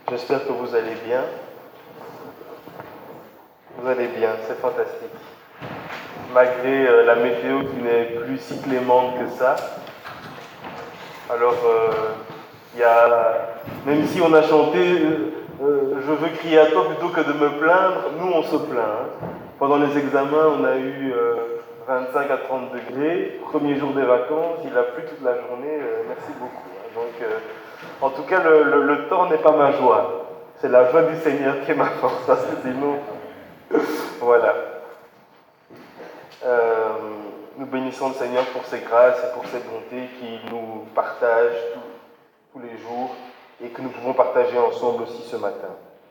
J'espère que vous allez bien. Vous allez bien, c'est fantastique. Malgré la météo qui n'est plus si clémente que ça. Alors, même si on a chanté je veux crier à toi plutôt que de me plaindre, nous on se plaint. Hein. Pendant les examens, on a eu 25 à 30 degrés. Premier jour des vacances, il a plu toute la journée. Merci beaucoup. Hein. Donc, en tout cas, le temps n'est pas ma joie. C'est la joie du Seigneur qui est ma force. Parce que sinon, voilà. Nous bénissons le Seigneur pour ses grâces et pour ses bontés qu'il nous partage tous les jours et que nous pouvons partager ensemble aussi ce matin.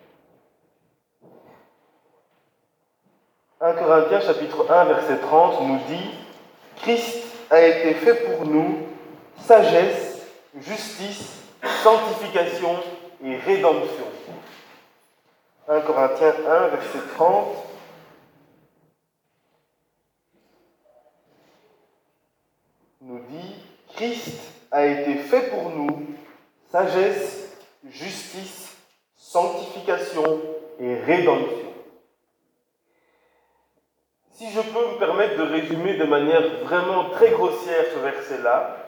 1 Corinthiens chapitre 1 verset 30 nous dit « Christ a été fait pour nous sagesse, justice, sanctification et rédemption. » 1 Corinthiens 1 verset 30 nous dit « Christ a été fait pour nous sagesse, justice, sanctification et rédemption. » Si je peux me permettre de résumer de manière vraiment très grossière ce verset-là,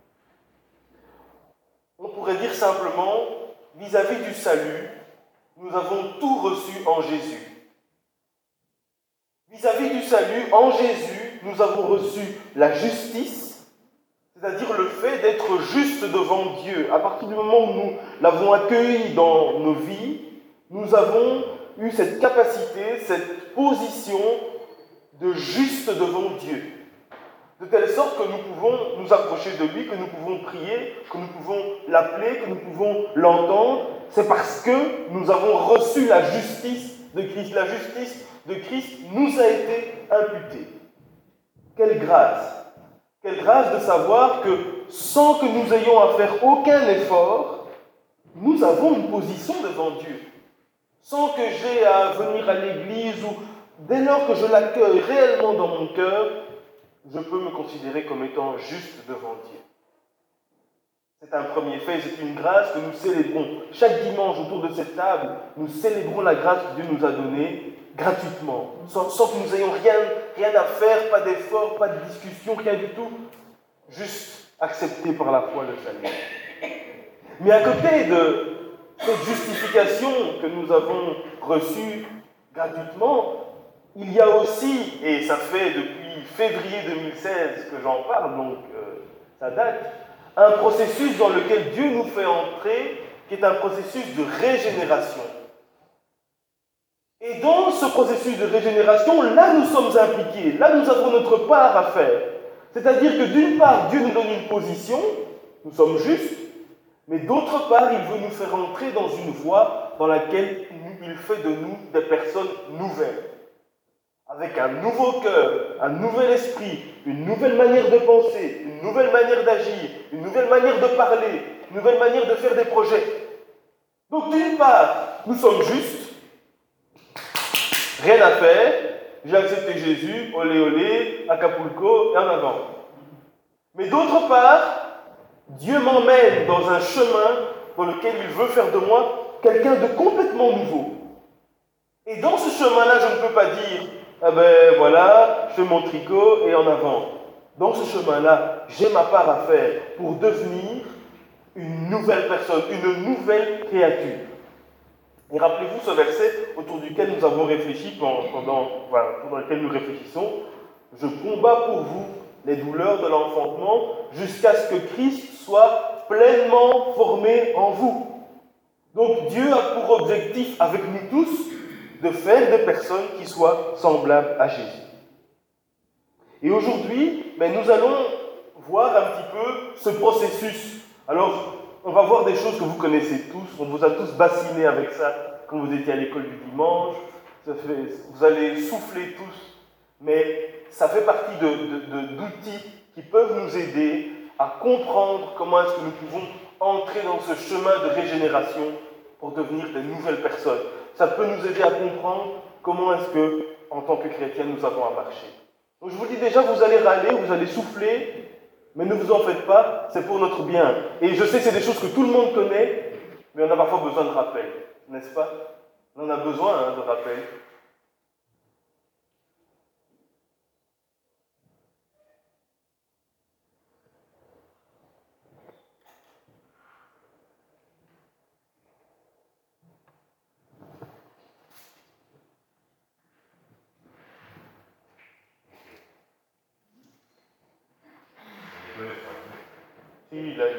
on pourrait dire simplement, vis-à-vis du salut, nous avons tout reçu en Jésus. Vis-à-vis du salut, en Jésus, nous avons reçu la justice, c'est-à-dire le fait d'être juste devant Dieu. À partir du moment où nous l'avons accueilli dans nos vies, nous avons eu cette capacité, cette position de juste devant Dieu. De telle sorte que nous pouvons nous approcher de lui, que nous pouvons prier, que nous pouvons l'appeler, que nous pouvons l'entendre. C'est parce que nous avons reçu la justice de Christ. La justice de Christ nous a été imputée. Quelle grâce! Quelle grâce de savoir que sans que nous ayons à faire aucun effort, nous avons une position devant Dieu. Sans que j'aie à venir à l'église ou dès lors que je l'accueille réellement dans mon cœur, je peux me considérer comme étant juste devant Dieu. C'est un premier fait, c'est une grâce que nous célébrons. Chaque dimanche autour de cette table, nous célébrons la grâce que Dieu nous a donnée gratuitement, sans que nous ayons rien à faire, pas d'effort, pas de discussion, rien du tout. Juste accepté par la foi le salut. Mais à côté de cette justification que nous avons reçue gratuitement, il y a aussi, et ça fait depuis février 2016 que j'en parle, donc ça date, un processus dans lequel Dieu nous fait entrer, qui est un processus de régénération. Et dans ce processus de régénération, là nous sommes impliqués, là nous avons notre part à faire. C'est-à-dire que d'une part, Dieu nous donne une position, nous sommes justes, mais d'autre part, il veut nous faire entrer dans une voie dans laquelle il fait de nous des personnes nouvelles. Avec un nouveau cœur, un nouvel esprit, une nouvelle manière de penser, une nouvelle manière d'agir, une nouvelle manière de parler, une nouvelle manière de faire des projets. Donc d'une part, nous sommes justes, rien à faire, j'ai accepté Jésus, olé olé, Acapulco, et en avant. Mais d'autre part, Dieu m'emmène dans un chemin dans lequel il veut faire de moi quelqu'un de complètement nouveau. Et dans ce chemin-là, je ne peux pas dire « Ah ben voilà, je fais mon tricot et en avant ». Dans ce chemin-là, j'ai ma part à faire pour devenir une nouvelle personne, une nouvelle créature. Et rappelez-vous ce verset autour duquel nous avons réfléchi pendant lequel nous réfléchissons. « Je combats pour vous les douleurs de l'enfantement jusqu'à ce que Christ soit pleinement formé en vous. » Donc Dieu a pour objectif avec nous tous de faire des personnes qui soient semblables à Jésus. Et aujourd'hui, nous allons voir un petit peu ce processus. Alors, on va voir des choses que vous connaissez tous, on vous a tous bassiné avec ça quand vous étiez à l'école du dimanche, vous allez souffler tous, mais ça fait partie d'outils qui peuvent nous aider à comprendre comment est-ce que nous pouvons entrer dans ce chemin de régénération pour devenir de nouvelles personnes. Ça peut nous aider à comprendre comment est-ce que, en tant que chrétiens, nous avons à marcher. Donc je vous dis déjà, vous allez râler, vous allez souffler, mais ne vous en faites pas, c'est pour notre bien. Et je sais que c'est des choses que tout le monde connaît, Mais on a parfois besoin de rappel, n'est-ce pas? On en a besoin de rappel. Si, il a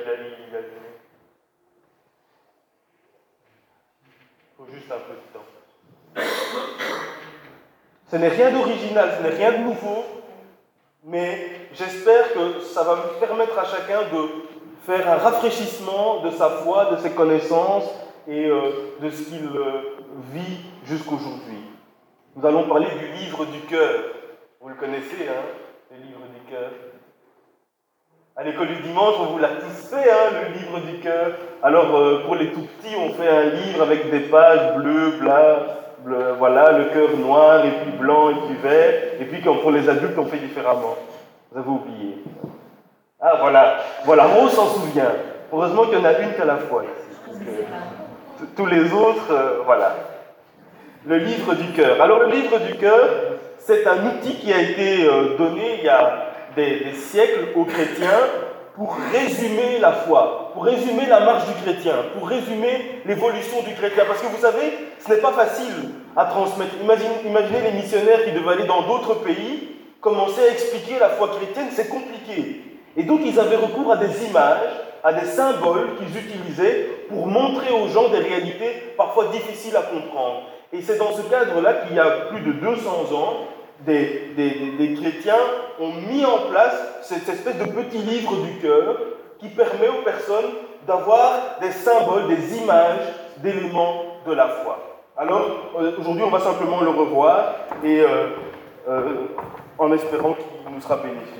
faut juste un peu de temps. Ce n'est rien d'original, ce n'est rien de nouveau, mais j'espère que ça va me permettre à chacun de faire un rafraîchissement de sa foi, de ses connaissances et de ce qu'il vit jusqu'aujourd'hui. Nous allons parler du livre du cœur. Vous le connaissez, hein, le livre du cœur. À l'école du dimanche, on vous l'a tous fait, hein, le livre du cœur. Alors, pour les tout petits, on fait un livre avec des pages bleues, bleu, voilà, le cœur noir, et puis blanc, et puis vert. Et puis, pour les adultes, on fait différemment. Vous avez oublié. Ah, voilà, on s'en souvient. Heureusement qu'il y en a une qu'à la fois ici. Tous les autres, voilà. Le livre du cœur. Alors, le livre du cœur, c'est un outil qui a été donné il y a des siècles aux chrétiens pour résumer la foi, pour résumer la marche du chrétien, pour résumer l'évolution du chrétien. Parce que vous savez, ce n'est pas facile à transmettre. Imaginez les missionnaires qui devaient aller dans d'autres pays, commencer à expliquer la foi chrétienne, c'est compliqué. Et donc ils avaient recours à des images, à des symboles qu'ils utilisaient pour montrer aux gens des réalités parfois difficiles à comprendre. Et c'est dans ce cadre-là qu'il y a plus de 200 ans, des chrétiens ont mis en place cette espèce de petit livre du cœur qui permet aux personnes d'avoir des symboles, des images, d'éléments de la foi. Alors, aujourd'hui, on va simplement le revoir et en espérant qu'il nous sera bénéfique.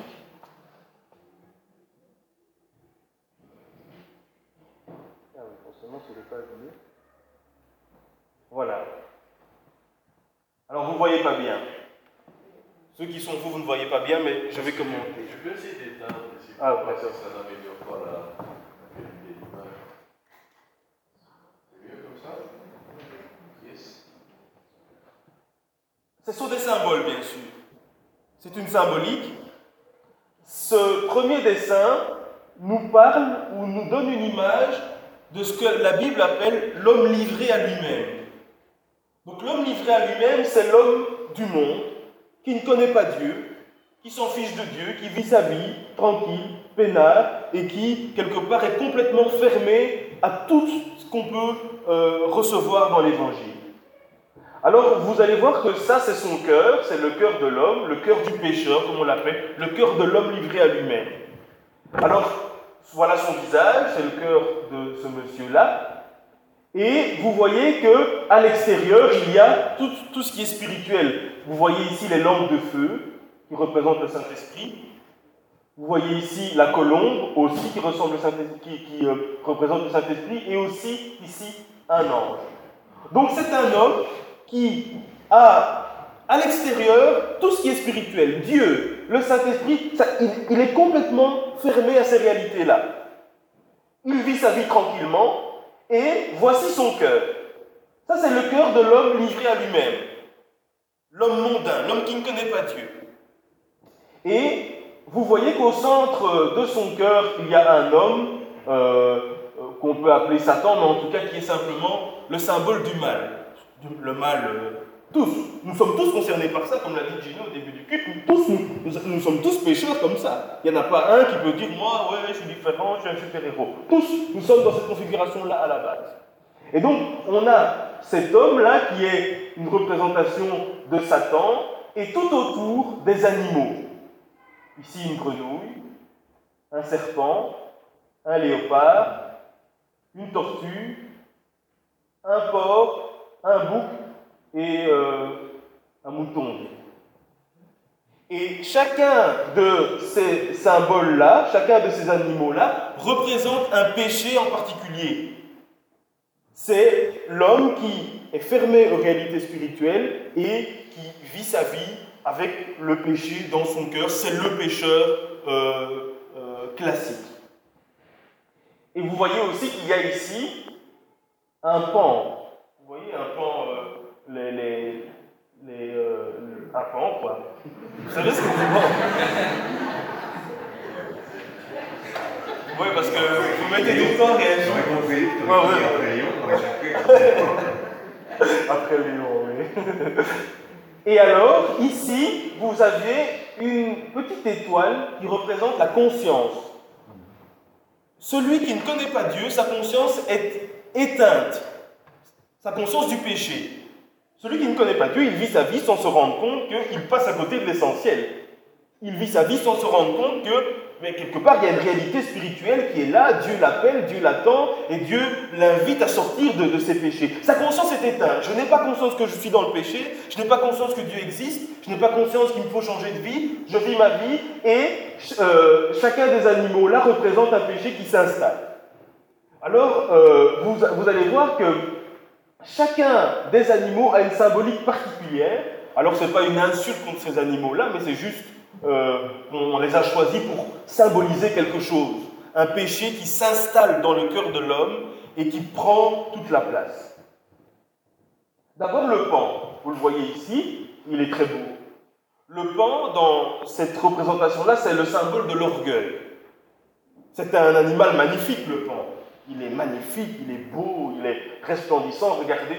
Ah oui, forcément, ce n'est pas allumé. Voilà. Alors, vous ne voyez pas bien. Ceux qui sont vous ne voyez pas bien, mais je vais commenter. Je peux essayer d'éteindre ici. Ah, d'accord. Ça n'améliore pas la qualité de l'image. C'est mieux comme ça? Yes. Ce sont des symboles, bien sûr. C'est une symbolique. Ce premier dessin nous parle ou nous donne une image de ce que la Bible appelle l'homme livré à lui-même. Donc l'homme livré à lui-même, c'est l'homme du monde, qui ne connaît pas Dieu, qui s'en fiche de Dieu, qui vit sa vie tranquille, peinard, et qui, quelque part, est complètement fermé à tout ce qu'on peut recevoir dans l'Évangile. Alors, vous allez voir que ça, c'est son cœur, c'est le cœur de l'homme, le cœur du pécheur, comme on l'appelle, le cœur de l'homme livré à lui-même. Alors, voilà son visage, c'est le cœur de ce monsieur-là. Et vous voyez qu'à l'extérieur, il y a tout ce qui est spirituel. Vous voyez ici les lampes de feu, qui représentent le Saint-Esprit. Vous voyez ici la colombe, aussi, qui représente le Saint-Esprit. Et aussi, ici, un ange. Donc c'est un homme qui a, à l'extérieur, tout ce qui est spirituel. Dieu, le Saint-Esprit, il est complètement fermé à ces réalités-là. Il vit sa vie tranquillement. Et voici son cœur. Ça, c'est le cœur de l'homme livré à lui-même. L'homme mondain, l'homme qui ne connaît pas Dieu. Et vous voyez qu'au centre de son cœur, il y a un homme qu'on peut appeler Satan, mais en tout cas qui est simplement le symbole du mal. Le mal, tous. Nous sommes tous concernés par ça, comme l'a dit Gino au début du culte. Nous sommes tous pécheurs comme ça. Il n'y en a pas un qui peut dire « Moi, ouais, je suis différent, je suis un super-héros ». Tous, nous sommes dans cette configuration-là à la base. Et donc, on a cet homme-là qui est une représentation de Satan, et tout autour des animaux. Ici, une grenouille, un serpent, un léopard, une tortue, un porc, un bouc et un mouton. Et chacun de ces symboles-là, chacun de ces animaux-là, représente un péché en particulier. C'est l'homme qui est fermé aux réalités spirituelles et qui vit sa vie avec le péché dans son cœur. C'est le pécheur classique. Et vous voyez aussi qu'il y a ici un pan. Vous voyez, un pan, un pan, quoi. Vous savez ce que c'est pan? Oui, parce que vous mettez du temps réellement. J'aurais compris. Après Léon, oui. Et alors, ici, vous avez une petite étoile qui représente la conscience. Celui qui ne connaît pas Dieu, sa conscience est éteinte. Sa conscience du péché. Celui qui ne connaît pas Dieu, il vit sa vie sans se rendre compte qu'il passe à côté de l'essentiel. Il vit sa vie sans se rendre compte que, mais quelque part, il y a une réalité spirituelle qui est là, Dieu l'appelle, Dieu l'attend, et Dieu l'invite à sortir de ses péchés. Sa conscience est éteinte. Je n'ai pas conscience que je suis dans le péché, je n'ai pas conscience que Dieu existe, je n'ai pas conscience qu'il me faut changer de vie, je vis ma vie, et chacun des animaux là représente un péché qui s'installe. Alors, vous allez voir que chacun des animaux a une symbolique particulière. Alors, ce n'est pas une insulte contre ces animaux-là, mais c'est juste on les a choisis pour symboliser quelque chose. Un péché qui s'installe dans le cœur de l'homme et qui prend toute la place. D'abord le pan, vous le voyez ici, il est très beau. Le pan, dans cette représentation-là, c'est le symbole de l'orgueil. C'est un animal magnifique, le pan. Il est magnifique, il est beau, il est resplendissant. Regardez,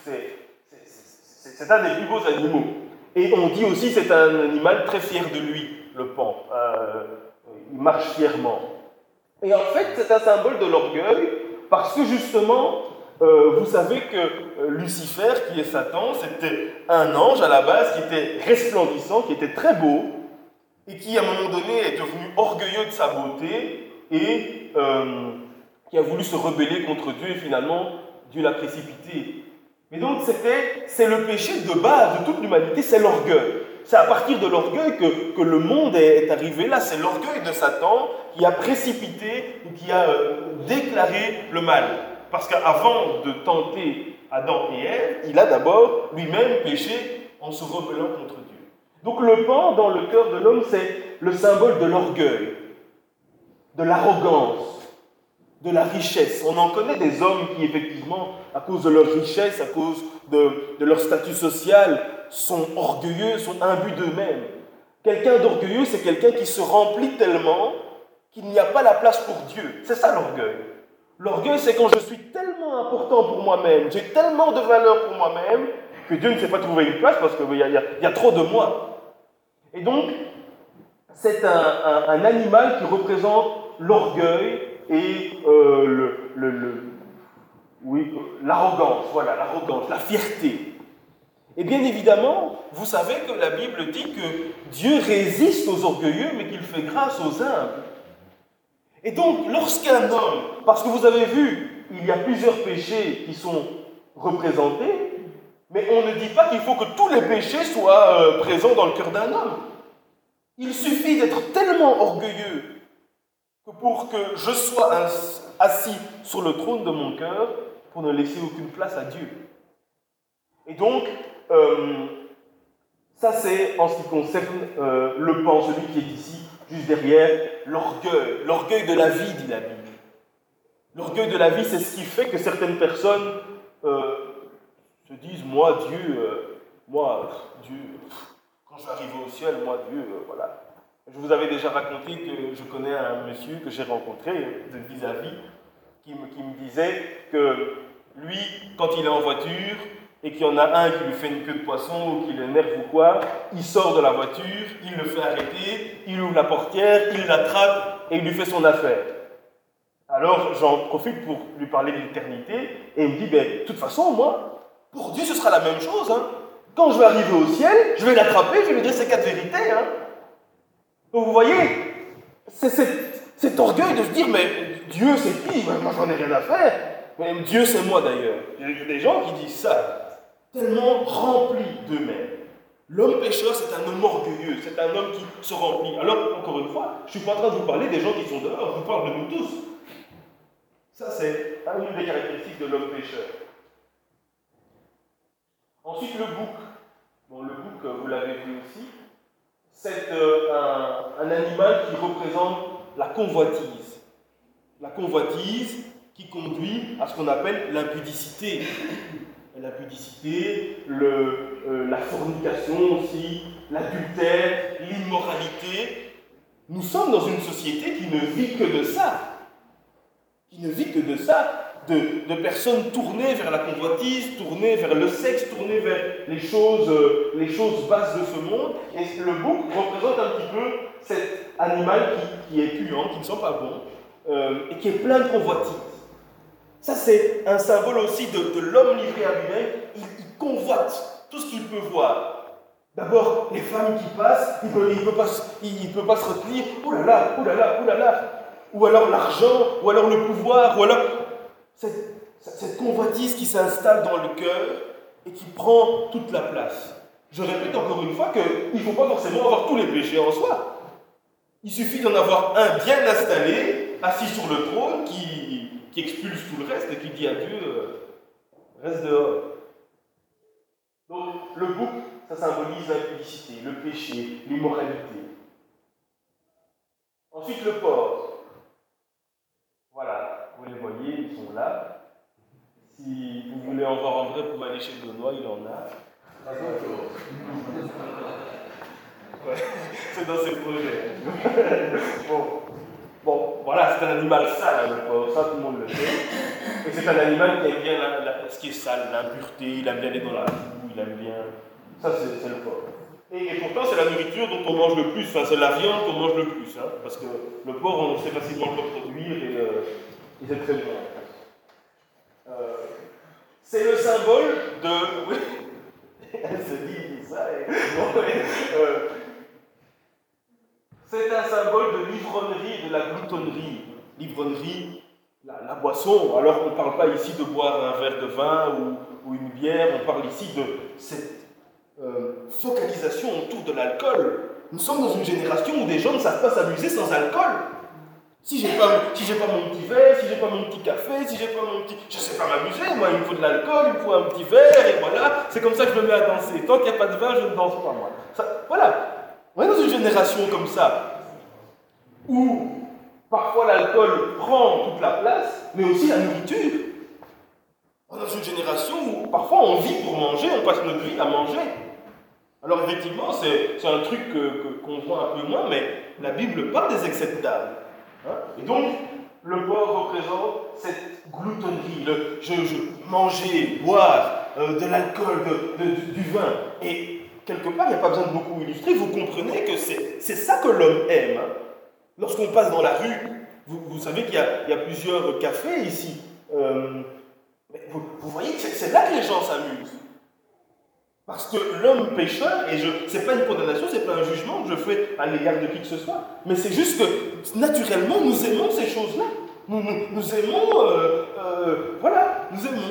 c'est un des plus beaux animaux. Et on dit aussi que c'est un animal très fier de lui, le pan. Il marche fièrement. Et en fait, c'est un symbole de l'orgueil, parce que justement, vous savez que Lucifer, qui est Satan, c'était un ange à la base qui était resplendissant, qui était très beau, et qui à un moment donné est devenu orgueilleux de sa beauté, et qui a voulu se rebeller contre Dieu, et finalement, Dieu l'a précipité. Mais donc, c'est le péché de base de toute l'humanité, c'est l'orgueil. C'est à partir de l'orgueil que le monde est arrivé là. C'est l'orgueil de Satan qui a précipité ou qui a déclaré le mal. Parce qu'avant de tenter Adam et Ève, il a d'abord lui-même péché en se rebellant contre Dieu. Donc le pan dans le cœur de l'homme, c'est le symbole de l'orgueil, de l'arrogance, de la richesse. On en connaît des hommes qui, effectivement, à cause de leur richesse, à cause de leur statut social, sont orgueilleux, sont imbus d'eux-mêmes. Quelqu'un d'orgueilleux, c'est quelqu'un qui se remplit tellement qu'il n'y a pas la place pour Dieu. C'est ça l'orgueil. L'orgueil, c'est quand je suis tellement important pour moi-même, j'ai tellement de valeur pour moi-même, que Dieu ne sait pas trouver une place parce qu'il y a trop de moi. Et donc, c'est un animal qui représente l'orgueil et l'arrogance, voilà, l'arrogance, la fierté. Et bien évidemment, vous savez que la Bible dit que Dieu résiste aux orgueilleux, mais qu'il fait grâce aux humbles. Et donc, lorsqu'un homme, parce que vous avez vu, il y a plusieurs péchés qui sont représentés, mais on ne dit pas qu'il faut que tous les péchés soient présents dans le cœur d'un homme. Il suffit d'être tellement orgueilleux que pour que je sois assis sur le trône de mon cœur pour ne laisser aucune place à Dieu. Et donc, ça c'est en ce qui concerne le pan, celui qui est ici, juste derrière, l'orgueil de la vie, dit la Bible. L'orgueil de la vie, c'est ce qui fait que certaines personnes se disent, moi, Dieu, quand je vais arriver au ciel, moi, Dieu, voilà. Je vous avais déjà raconté que je connais un monsieur que j'ai rencontré de vis-à-vis qui me disait que lui, quand il est en voiture et qu'il y en a un qui lui fait une queue de poisson ou qui l'énerve ou quoi, il sort de la voiture, il le fait arrêter, il ouvre la portière, il l'attrape et il lui fait son affaire. Alors j'en profite pour lui parler de l'éternité et il me dit, de toute façon, moi, pour Dieu ce sera la même chose. Hein. Quand je vais arriver au ciel, je vais l'attraper, je vais lui dire ces 4 vérités. Hein. Donc vous voyez, c'est cet orgueil de se dire, mais Dieu c'est qui? Moi j'en ai rien à faire. Mais Dieu c'est moi d'ailleurs. Il y a des gens qui disent ça, tellement remplis d'eux-mêmes. L'homme pécheur c'est un homme orgueilleux, c'est un homme qui se remplit. Alors encore une fois, je ne suis pas en train de vous parler des gens qui sont dehors, je vous parle de nous tous. Ça c'est une des caractéristiques de l'homme pécheur. Ensuite le bouc. Bon, le bouc, vous l'avez vu aussi. C'est un animal qui représente la convoitise. La convoitise qui conduit à ce qu'on appelle l'impudicité. L'impudicité, la fornication aussi, l'adultère, l'immoralité. Nous sommes dans une société qui ne vit que de ça. Qui ne vit que de ça. De personnes tournées vers la convoitise, tournées vers le sexe, tournées vers les choses basses de ce monde. Et le bouc représente un petit peu cet animal qui est puant, qui ne sent pas bon, et qui est plein de convoitise. Ça, c'est un symbole aussi de l'homme livré à lui-même. Il convoite tout ce qu'il peut voir. D'abord, les femmes qui passent, il ne peut pas se retenir. Oh là là, oh là là, oh là là. Ou alors l'argent, ou alors le pouvoir, ou alors cette convoitise qui s'installe dans le cœur et qui prend toute la place. Je répète encore une fois qu'il ne faut pas forcément avoir tous les péchés en soi. Il suffit d'en avoir un bien installé, assis sur le trône, qui expulse tout le reste et qui dit à Dieu, reste dehors. Donc le bouc, ça symbolise l'impudicité, le péché, l'immoralité. Ensuite le porc. Voilà, vous les voyez, ils sont là. Si vous voulez en voir en vrai, vous pouvez aller chez Benoît, il en a. Ouais, c'est dans ses projets. Bon, voilà, c'est un animal sale, le porc, ça tout le monde le sait. Et c'est un animal qui aime bien ce qui est sale, l'impureté, il aime bien aller dans la boue, il aime bien. Ça, c'est le porc. Et pourtant, c'est la nourriture dont on mange le plus, enfin, c'est la viande qu'on mange le plus, hein, parce que le porc, on sait facilement le reproduire et c'est très bon. C'est le symbole de. Oui, elle se dit ça. C'est un symbole de l'ivrognerie et de la gloutonnerie. L'ivrognerie, la boisson. Alors, on ne parle pas ici de boire un verre de vin ou une bière, on parle ici de cette focalisation autour de l'alcool. Nous sommes dans une génération où des gens ne savent pas s'amuser sans alcool. Si j'ai pas mon petit verre, si j'ai pas mon petit café, si j'ai pas mon petit... Je sais pas m'amuser, moi, il me faut de l'alcool, il me faut un petit verre, et voilà, c'est comme ça que je me mets à danser. Tant qu'il n'y a pas de vin, je ne danse pas, moi. Voilà, on est dans une génération comme ça, où parfois l'alcool prend toute la place, mais aussi la nourriture. On est dans une génération où parfois on vit pour manger, on passe notre vie à manger. Alors effectivement, c'est un truc qu'on voit un peu moins, mais la Bible parle des excès de table. Hein? Et donc, le porc représente cette gloutonnerie, manger, boire, de l'alcool, du vin. Et quelque part, il n'y a pas besoin de beaucoup illustrer, vous comprenez que c'est ça que l'homme aime. Hein? Lorsqu'on passe dans la rue, vous savez qu'il y a plusieurs cafés ici. Vous voyez que c'est là que les gens s'amusent. Parce que l'homme pécheur, et ce n'est pas une condamnation, ce n'est pas un jugement que je fais à l'égard de qui que ce soit, mais c'est juste que naturellement nous aimons ces choses-là. Nous aimons, voilà, nous aimons.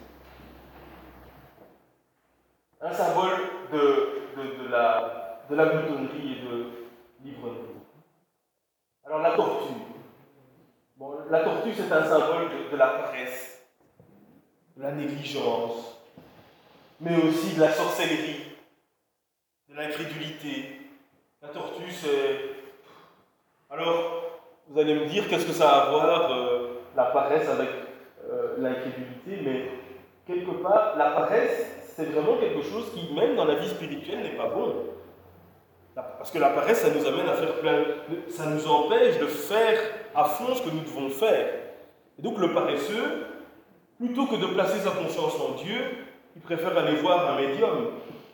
Un symbole de la gloutonnerie et de l'ivrognerie. Alors la tortue. Bon, la tortue, c'est un symbole de la paresse, de la négligence, mais aussi de la sorcellerie, de l'incrédulité. La tortue, c'est... Alors, vous allez me dire, qu'est-ce que ça a à voir, la paresse avec l'incrédulité, mais quelque part, la paresse, c'est vraiment quelque chose qui, même dans la vie spirituelle, n'est pas bon. Parce que la paresse, ça nous amène à faire plein... Ça nous empêche de faire à fond ce que nous devons faire. Et donc, le paresseux, plutôt que de placer sa confiance en Dieu, il préfère aller voir un médium.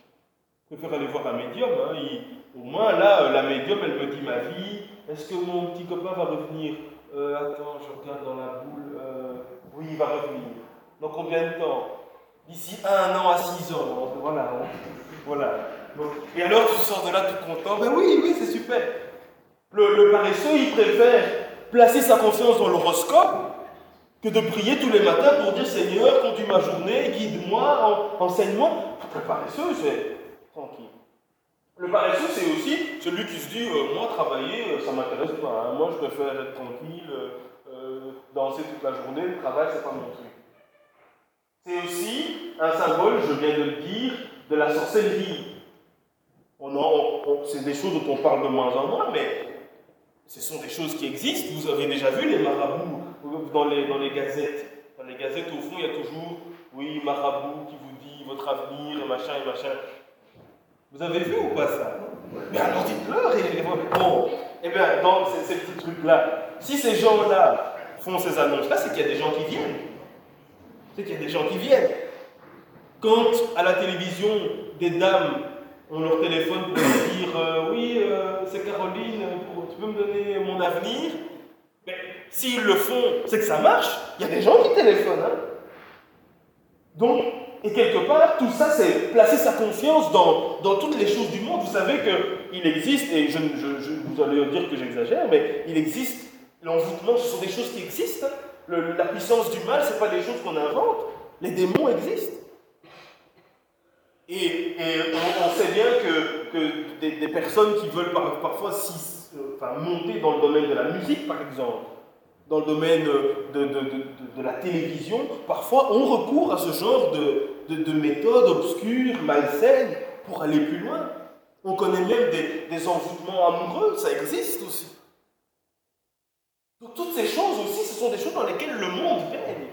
Hein. Au moins, là, la médium, elle me dit ma vie. Est-ce que mon petit copain va revenir attends, je regarde dans la boule. Oui, il va revenir. Dans combien de temps? D'ici 1 an à 6 ans. Voilà. Donc, et alors, tu sors de là tout content. Ben oui, c'est super. Le paresseux, il préfère placer sa confiance dans l'horoscope que de prier tous les matins pour dire Seigneur, conduis ma journée, guide-moi, enseigne-moi. Le paresseux, c'est tranquille. Le paresseux, c'est aussi celui qui se dit moi, travailler, ça ne m'intéresse pas. Hein. Moi, je préfère être tranquille, danser toute la journée, le travail, c'est pas mon truc. C'est aussi un symbole, je viens de le dire, de la sorcellerie. C'est des choses dont on parle de moins en moins, mais ce sont des choses qui existent. Vous avez déjà vu les marabouts dans les gazettes. Dans les gazettes, au fond, il y a toujours, oui, marabout qui vous dit votre avenir, et machin, et machin. Vous avez vu ou pas ça? Mais alors dites-leur et bon. Eh bien, dans ces petits trucs-là, si ces gens-là font ces annonces-là, c'est qu'il y a des gens qui viennent. C'est qu'il y a des gens qui viennent. Quand à la télévision, des dames ont leur téléphone pour dire oui, c'est Caroline, tu peux me donner mon avenir? Mais s'ils le font, c'est que ça marche. Il y a des gens qui téléphonent. Hein. Donc, et quelque part, tout ça, c'est placer sa confiance dans toutes les choses du monde. Vous savez qu'il existe, et vous allez dire que j'exagère, mais il existe, l'envoûtement, ce sont des choses qui existent. Hein. La puissance du mal, ce n'est pas des choses qu'on invente. Les démons existent. Et on sait bien que des personnes qui veulent parfois monter dans le domaine de la musique, par exemple, dans le domaine de la télévision, parfois on recourt à ce genre de méthodes obscures, malsaines, pour aller plus loin. On connaît même des envoûtements amoureux, ça existe aussi. Donc toutes ces choses aussi, ce sont des choses dans lesquelles le monde baigne.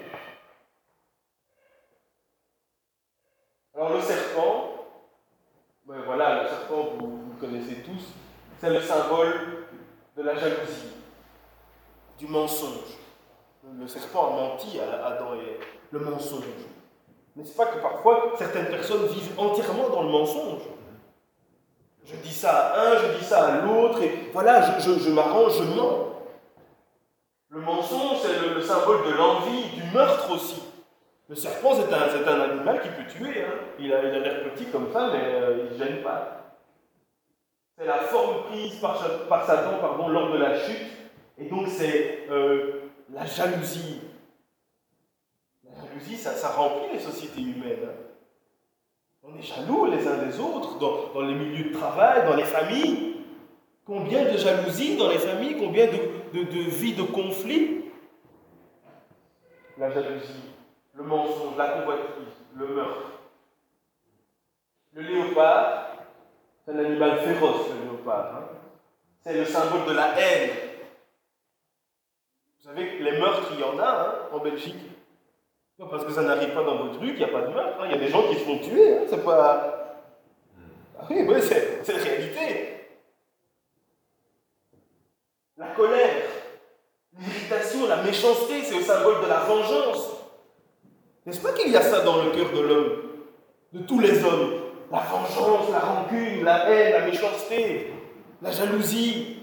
Alors le serpent, ben voilà, le serpent, vous le connaissez tous, c'est le symbole de la jalousie, du mensonge. Le serpent a menti à Adam et Ève, le mensonge. N'est-ce pas que parfois, certaines personnes vivent entièrement dans le mensonge? Je dis ça à un, je dis ça à l'autre, et voilà, je m'arrange, je mens. Le mensonge, c'est le symbole de l'envie, du meurtre aussi. Le serpent, c'est un animal qui peut tuer. Hein. Il a l'air petit comme ça, mais il ne gêne pas. C'est la forme prise par Satan lors de la chute. Et donc, c'est la jalousie. La jalousie, ça remplit les sociétés humaines. Hein. On est jaloux les uns des autres, dans les milieux de travail, dans les familles. Combien de jalousie dans les familles, combien de vies de conflits? La jalousie. Le mensonge, la convoitise, le meurtre. Le léopard, c'est un animal féroce, le léopard. Hein. C'est le symbole de la haine. Vous savez que les meurtres, il y en a hein, en Belgique. Non, parce que ça n'arrive pas dans votre rue qu'il n'y a pas de meurtre. Hein. Il y a des gens qui se font tuer. Hein. C'est pas... Ah oui, c'est la réalité. La colère, l'irritation, la méchanceté, c'est le symbole de la vengeance. N'est-ce pas qu'il y a ça dans le cœur de l'homme, de tous les hommes? La vengeance, la rancune, la haine, la méchanceté, la jalousie.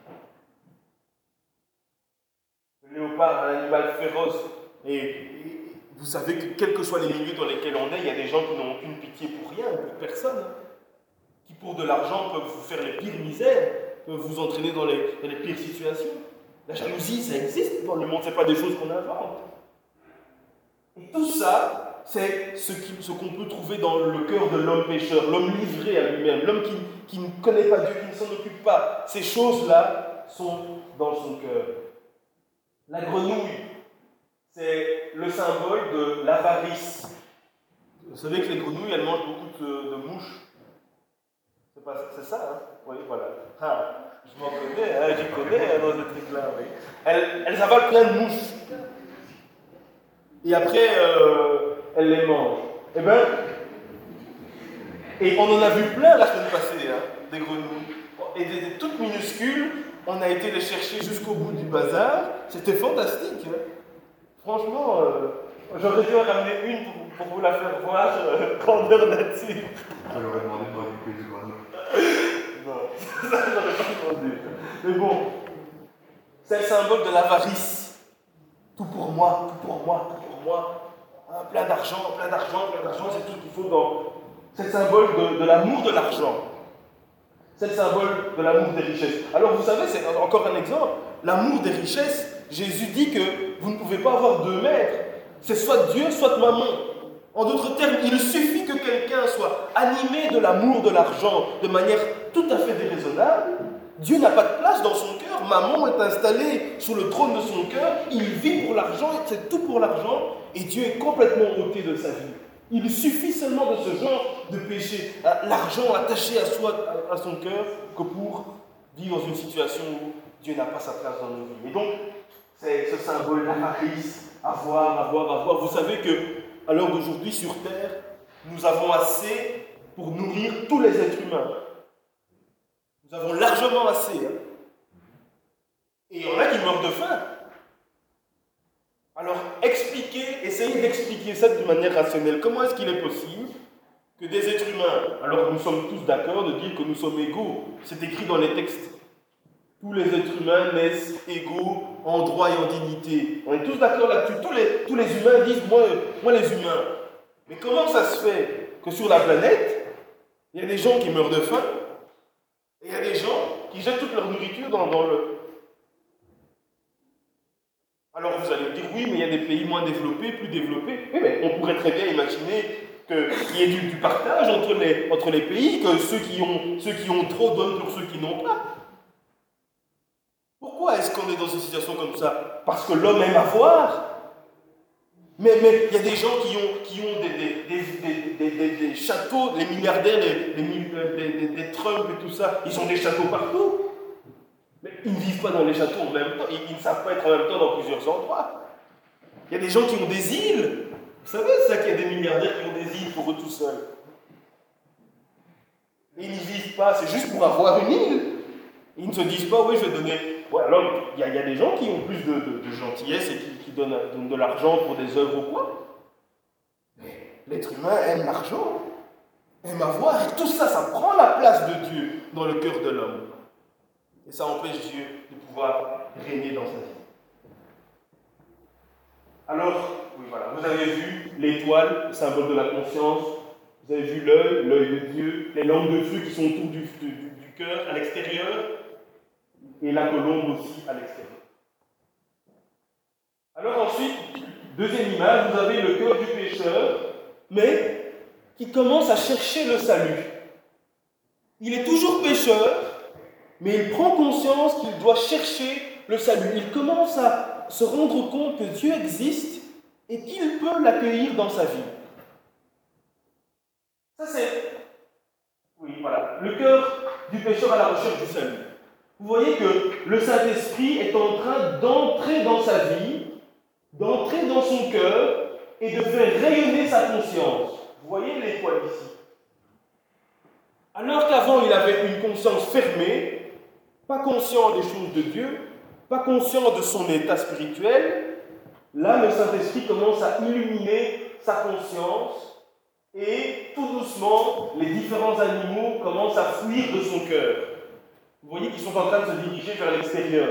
Le léopard, un animal féroce. Et vous savez que quels que soient les milieux dans lesquels on est, il y a des gens qui n'ont aucune pitié pour rien, pour personne. Qui pour de l'argent peuvent vous faire les pires misères, peuvent vous entraîner dans les pires situations. La jalousie, ça existe dans le monde, ce n'est pas des choses qu'on invente. Et tout ça, c'est ce qu'on peut trouver dans le cœur de l'homme pécheur, l'homme livré à lui-même, l'homme qui ne connaît pas Dieu, qui ne s'en occupe pas. Ces choses-là sont dans son cœur. La grenouille, c'est le symbole de l'avarice. Vous savez que les grenouilles, elles mangent beaucoup de mouches. C'est ça, hein? Oui, voilà. Ah, je m'en connais, hein, j'y connais dans ce truc-là. Oui. Elles avalent plein de mouches. Et après, elles les mangent. Eh bien, et on en a vu plein la semaine passée, hein, des grenouilles. Et des toutes minuscules, on a été les chercher jusqu'au bout du bazar. C'était fantastique. Hein. Franchement, j'aurais dû en ramener une pour vous la faire voir grandeur nature. Je leur ai demandé de m'occuper du grenouille. Non, ça j'aurais pas demandé. Mais bon, c'est le symbole de l'avarice. Tout pour moi, tout pour moi, tout pour moi. Hein, plein d'argent, c'est tout ce qu'il faut dans... C'est le symbole de l'amour de l'argent. C'est le symbole de l'amour des richesses. Alors vous savez, c'est encore un exemple. L'amour des richesses, Jésus dit que vous ne pouvez pas avoir deux maîtres. C'est soit Dieu, soit maman. En d'autres termes, il suffit que quelqu'un soit animé de l'amour de l'argent de manière tout à fait déraisonnable. Dieu n'a pas de place dans son cœur. Maman est installée sur le trône de son cœur. Il vit pour l'argent, c'est tout pour l'argent. Et Dieu est complètement ôté de sa vie. Il suffit seulement de ce genre de péché, l'argent attaché à son cœur, que pour vivre dans une situation où Dieu n'a pas sa place dans nos vies. Et donc, c'est ce symbole d'avarice, avoir. Vous savez que, à l'heure d'aujourd'hui, sur Terre, nous avons assez pour nourrir tous les êtres humains. Nous avons largement assez. Hein. Et il y en a qui meurent de faim. Alors, essayez d'expliquer ça d'une manière rationnelle. Comment est-ce qu'il est possible que des êtres humains, alors nous sommes tous d'accord de dire que nous sommes égaux, c'est écrit dans les textes. Tous les êtres humains naissent égaux en droit et en dignité. On est tous d'accord là-dessus. Tous les humains disent, moi les humains. Mais comment ça se fait que sur la planète, il y a des gens qui meurent de faim, et il y a des gens qui jettent toute leur nourriture dans le... Alors vous allez me dire, oui, mais il y a des pays moins développés, plus développés. Oui, mais on pourrait très bien imaginer qu'il y ait du partage entre les pays, que ceux qui ont trop donnent pour ceux qui n'ont pas. Pourquoi est-ce qu'on est dans une situation comme ça? Parce que l'homme aime avoir. Mais il y a des gens qui ont des châteaux, les milliardaires, des Trump et tout ça, ils ont des châteaux partout. Mais ils ne vivent pas dans les châteaux en même temps, ils ne savent pas être en même temps dans plusieurs endroits. Il y a des gens qui ont des îles. Vous savez, c'est ça qu'il y a des milliardaires qui ont des îles pour eux tout seuls. Et ils n'y vivent pas, c'est juste pour avoir une île. Ils ne se disent pas, oui, je vais donner. Ouais, alors, il y a des gens qui ont plus de gentillesse et qui donnent de l'argent pour des œuvres ou quoi. Mais l'être humain aime l'argent, aime avoir, et tout ça, ça prend la place de Dieu dans le cœur de l'homme. Et ça empêche Dieu de pouvoir régner dans sa vie. Alors, oui, voilà, vous avez vu l'étoile, le symbole de la conscience, vous avez vu l'œil de Dieu, les langues de feu qui sont autour du cœur, à l'extérieur, et la colombe aussi à l'extérieur. Alors ensuite, deuxième image, vous avez le cœur du pécheur, mais qui commence à chercher le salut. Il est toujours pécheur, mais il prend conscience qu'il doit chercher le salut. Il commence à se rendre compte que Dieu existe et qu'il peut l'accueillir dans sa vie. Ça c'est, oui, voilà, le cœur du pécheur à la recherche du salut. Vous voyez que le Saint-Esprit est en train d'entrer dans sa vie, d'entrer dans son cœur et de faire rayonner sa conscience. Vous voyez l'étoile ici. Alors qu'avant il avait une conscience fermée, pas conscient des choses de Dieu, pas conscient de son état spirituel, là le Saint-Esprit commence à illuminer sa conscience et tout doucement les différents animaux commencent à fuir de son cœur. Vous voyez qu'ils sont en train de se diriger vers l'extérieur.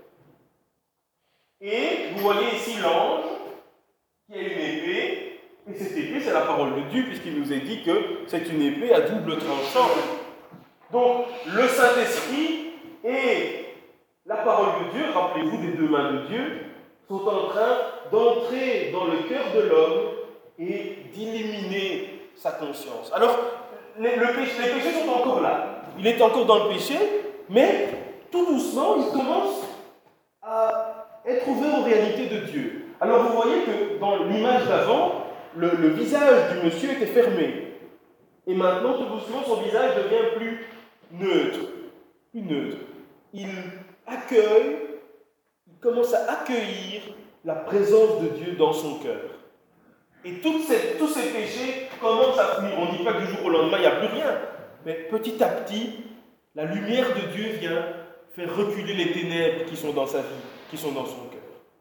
Et vous voyez ici l'ange qui a une épée, et cette épée c'est la parole de Dieu puisqu'il nous est dit que c'est une épée à double tranchant. Donc le Saint-Esprit et la parole de Dieu, rappelez-vous des deux mains de Dieu, sont en train d'entrer dans le cœur de l'homme et d'illuminer sa conscience. Alors, les péchés sont encore là. Il est encore dans le péché, mais tout doucement, il commence à être ouvert aux réalités de Dieu. Alors, vous voyez que dans l'image d'avant, le visage du monsieur était fermé. Et maintenant, tout doucement, son visage devient plus neutre. Il accueille, il commence à accueillir la présence de Dieu dans son cœur. Et tous ces péchés commencent à fuir. On ne dit pas que du jour au lendemain, il n'y a plus rien. Mais petit à petit, la lumière de Dieu vient faire reculer les ténèbres qui sont dans sa vie, qui sont dans son cœur.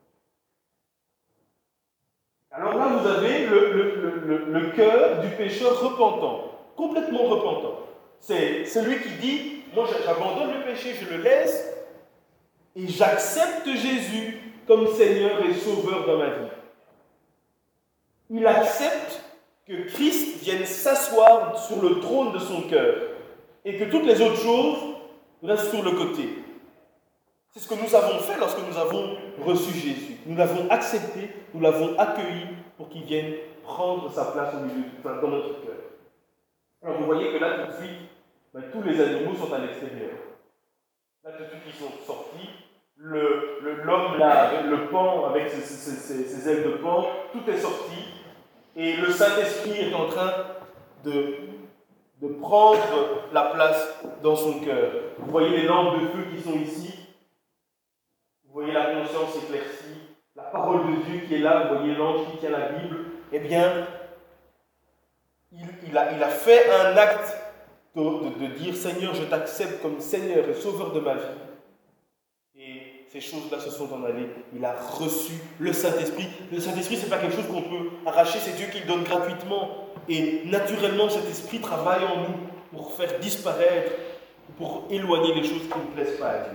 Alors là, vous avez le cœur du pécheur repentant, complètement repentant. C'est celui qui dit, moi j'abandonne le péché, je le laisse, et j'accepte Jésus comme Seigneur et Sauveur dans ma vie. Il accepte que Christ vienne s'asseoir sur le trône de son cœur et que toutes les autres choses restent sur le côté. C'est ce que nous avons fait lorsque nous avons reçu Jésus. Nous l'avons accepté, nous l'avons accueilli pour qu'il vienne prendre sa place dans notre cœur. Alors vous voyez que là tout de suite, tous les animaux sont à l'extérieur. Là tout de suite ils sont sortis. L'homme là, le pan avec ses ailes de pan, tout est sorti. Et le Saint-Esprit est en train de prendre la place dans son cœur. Vous voyez les lampes de feu qui sont ici. Vous voyez la conscience éclaircie, la parole de Dieu qui est là, vous voyez l'ange qui tient la Bible, eh bien, il a fait un acte de dire Seigneur, je t'accepte comme Seigneur et Sauveur de ma vie. Et ces choses-là se sont en allées. Il a reçu le Saint-Esprit. Le Saint-Esprit, ce n'est pas quelque chose qu'on peut arracher, c'est Dieu qui le donne gratuitement. Et naturellement, cet Esprit travaille en nous pour faire disparaître, pour éloigner les choses qui ne plaisent pas à Dieu.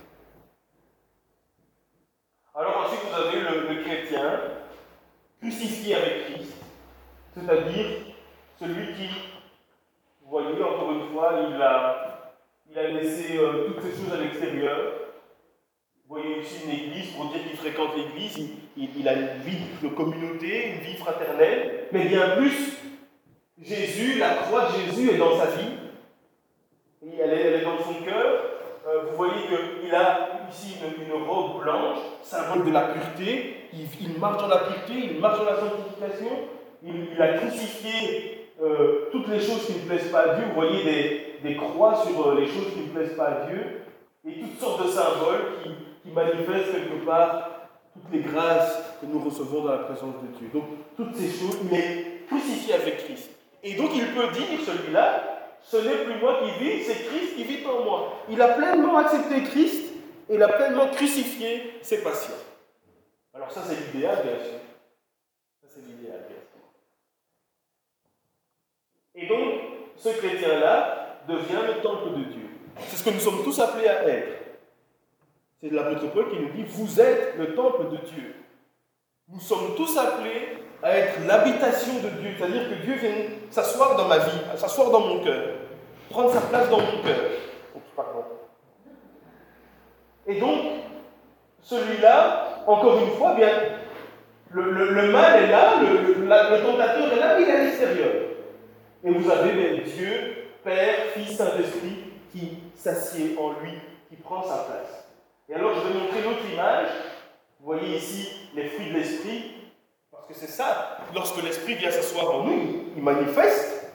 Alors ensuite, vous avez le chrétien crucifié avec Christ, c'est-à-dire celui qui, vous voyez, encore une fois, il a laissé toutes ces choses à l'extérieur. Vous voyez ici une église, pour dire qu'il fréquente l'église, il a une vie de communauté, une vie fraternelle, mais bien plus, Jésus, la croix de Jésus est dans sa vie, et elle est dans son cœur. Vous voyez qu'il a ici une robe blanche, symbole de la pureté, il marche dans la pureté, il marche dans la sanctification, il a crucifié toutes les choses qui ne plaisent pas à Dieu. Vous voyez des croix sur les choses qui ne plaisent pas à Dieu, et toutes sortes de symboles qui manifestent quelque part toutes les grâces que nous recevons dans la présence de Dieu. Donc, toutes ces choses, il est crucifié avec Christ. Et donc, il peut dire, celui-là, ce n'est plus moi qui vis, c'est Christ qui vit en moi. Il a pleinement accepté Christ et il a pleinement crucifié ses passions. Alors ça, c'est l'idéal, bien sûr. Ça, c'est l'idéal, bien sûr. Et donc, ce chrétien-là devient le temple de Dieu. C'est ce que nous sommes tous appelés à être. C'est l'apôtre Paul qui nous dit « Vous êtes le temple de Dieu ». Nous sommes tous appelés à être l'habitation de Dieu, c'est-à-dire que Dieu vient s'asseoir dans ma vie, s'asseoir dans mon cœur, prendre sa place dans mon cœur. Pardon. Et donc, celui-là, encore une fois, bien, le mal est là, le tentateur est là, il est à l'extérieur. Et vous avez bien, Dieu, Père, Fils, Saint-Esprit, qui s'assied en lui, qui prend sa place. Et alors, je vais montrer l'autre image. Vous voyez ici les fruits de l'esprit, parce que c'est ça, lorsque l'esprit vient s'asseoir en nous, il manifeste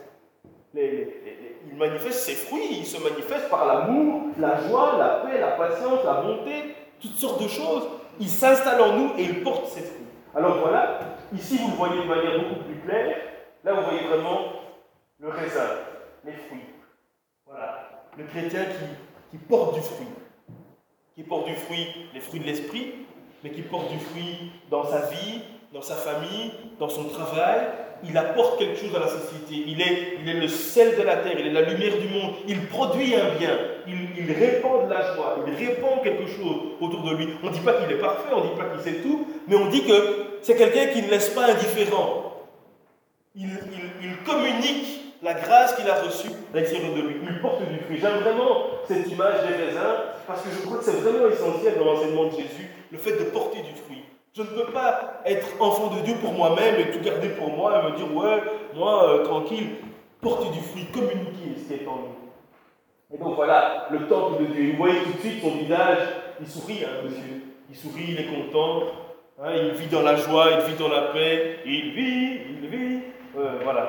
ses fruits, il se manifeste par l'amour, la joie, la paix, la patience, la bonté, toutes sortes de choses. Il s'installe en nous et il porte ses fruits. Alors voilà, ici vous le voyez de manière beaucoup plus claire, là vous voyez vraiment le raisin, les fruits. Voilà, le chrétien qui porte du fruit. Qui porte du fruit, les fruits de l'esprit, mais qui porte du fruit dans sa vie, dans sa famille, dans son travail. Il apporte quelque chose à la société. Il est le sel de la terre, il est la lumière du monde. Il produit un bien, il répand de la joie, il répand quelque chose autour de lui. On ne dit pas qu'il est parfait, on ne dit pas qu'il sait tout, mais on dit que c'est quelqu'un qui ne laisse pas indifférent. Il communique la grâce qu'il a reçue à l'extérieur de lui. Il porte du fruit. J'aime vraiment cette image des raisins, parce que je crois que c'est vraiment essentiel dans l'enseignement de Jésus, le fait de porter du fruit. Je ne peux pas être enfant de Dieu pour moi-même et tout garder pour moi et me dire, ouais, moi, tranquille. Porter du fruit, communiquer ce qui est en nous. Et donc voilà, le temple de Dieu. Vous voyez tout de suite son visage, il sourit, hein, monsieur. Il sourit, il est content, hein, il vit dans la joie, il vit dans la paix, il vit, voilà.